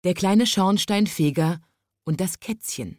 Der kleine Schornsteinfeger und das Kätzchen.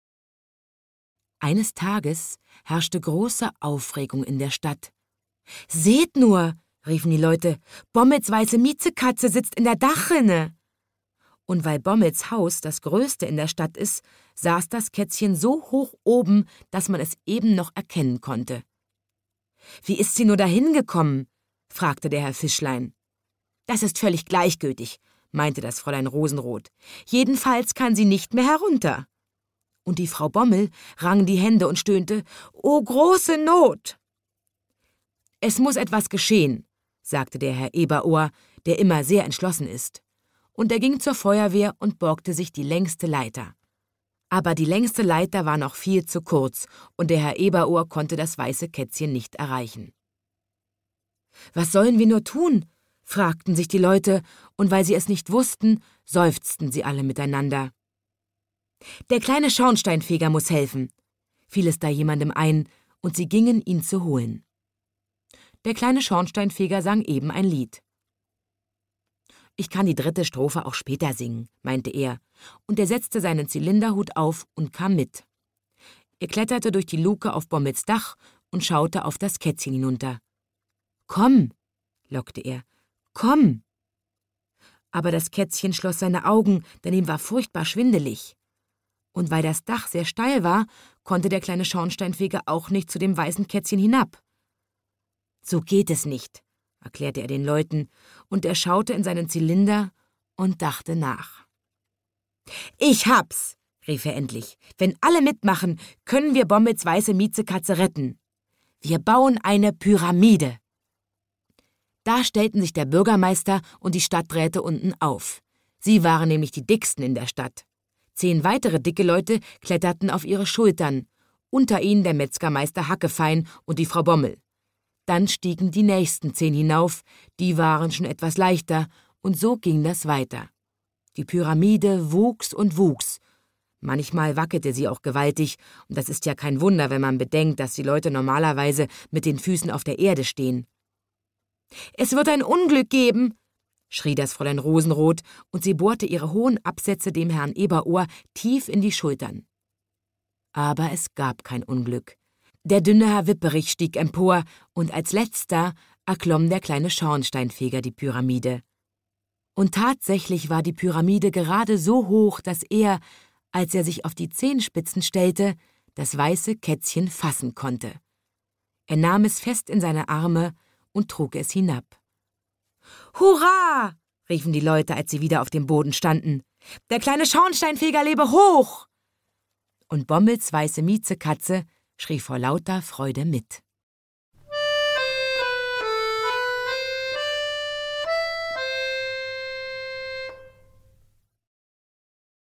Eines Tages herrschte große Aufregung in der Stadt. »Seht nur«, riefen die Leute, »Bommels weiße Miezekatze sitzt in der Dachrinne!« Und weil Bommels Haus das größte in der Stadt ist, saß das Kätzchen so hoch oben, dass man es eben noch erkennen konnte. »Wie ist sie nur dahin gekommen?« fragte der Herr Fischlein. »Das ist völlig gleichgültig«, meinte das Fräulein Rosenrot. »Jedenfalls kann sie nicht mehr herunter.« Und die Frau Bommel rang die Hände und stöhnte, »Oh, große Not!« »Es muss etwas geschehen«, sagte der Herr Eberohr, der immer sehr entschlossen ist. Und er ging zur Feuerwehr und borgte sich die längste Leiter. Aber die längste Leiter war noch viel zu kurz, und der Herr Eberohr konnte das weiße Kätzchen nicht erreichen. »Was sollen wir nur tun?« fragten sich die Leute, und weil sie es nicht wussten, seufzten sie alle miteinander. »Der kleine Schornsteinfeger muss helfen«, fiel es da jemandem ein, und sie gingen, ihn zu holen. Der kleine Schornsteinfeger sang eben ein Lied. »Ich kann die 3. Strophe auch später singen«, meinte er, und er setzte seinen Zylinderhut auf und kam mit. Er kletterte durch die Luke auf Bommels Dach und schaute auf das Kätzchen hinunter. »Komm«, lockte er, »komm!« Aber das Kätzchen schloss seine Augen, denn ihm war furchtbar schwindelig. Und weil das Dach sehr steil war, konnte der kleine Schornsteinfeger auch nicht zu dem weißen Kätzchen hinab. »So geht es nicht«, erklärte er den Leuten, und er schaute in seinen Zylinder und dachte nach. »Ich hab's«, rief er endlich. »Wenn alle mitmachen, können wir Bommels weiße Miezekatze retten. Wir bauen eine Pyramide.« Da stellten sich der Bürgermeister und die Stadträte unten auf. Sie waren nämlich die dicksten in der Stadt. 10 weitere dicke Leute kletterten auf ihre Schultern, unter ihnen der Metzgermeister Hackefein und die Frau Bommel. Dann stiegen die nächsten 10 hinauf, die waren schon etwas leichter, und so ging das weiter. Die Pyramide wuchs und wuchs. Manchmal wackelte sie auch gewaltig, und das ist ja kein Wunder, wenn man bedenkt, dass die Leute normalerweise mit den Füßen auf der Erde stehen. »Es wird ein Unglück geben«, schrie das Fräulein Rosenrot, und sie bohrte ihre hohen Absätze dem Herrn Eberohr tief in die Schultern. Aber es gab kein Unglück. Der dünne Herr Wipperich stieg empor, und als letzter erklomm der kleine Schornsteinfeger die Pyramide. Und tatsächlich war die Pyramide gerade so hoch, dass er, als er sich auf die Zehenspitzen stellte, das weiße Kätzchen fassen konnte. Er nahm es fest in seine Arme und trug es hinab. »Hurra!« riefen die Leute, als sie wieder auf dem Boden standen. »Der kleine Schornsteinfeger lebe hoch!« Und Bommels weiße Miezekatze schrie vor lauter Freude mit.